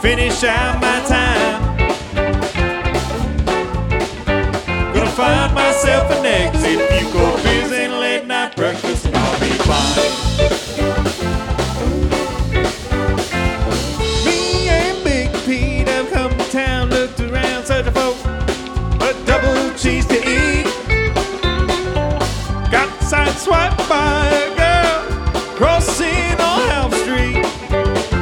finish out my time. Gonna find myself an exit if you go